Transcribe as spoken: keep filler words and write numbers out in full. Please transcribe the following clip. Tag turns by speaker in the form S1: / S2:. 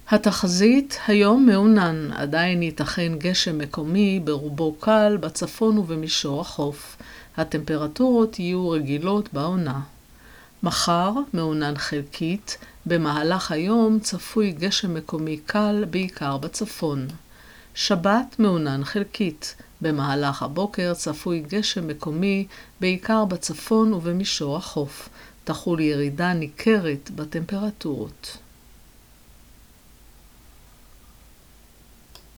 S1: התחזית היום מעונן, עדיין ייתכן גשם מקומי ברובו קל בצפון ובמישור החוף. הטמפרטורות יהיו רגילות בעונה. מחר מעונן חלקית, במהלך היום צפוי גשם מקומי קל בעיקר בצפון. שבת מעונן חלקית, במהלך הבוקר צפוי גשם מקומי בעיקר בצפון ובמישור החוף. תחול ירידה ניכרת בטמפרטורות.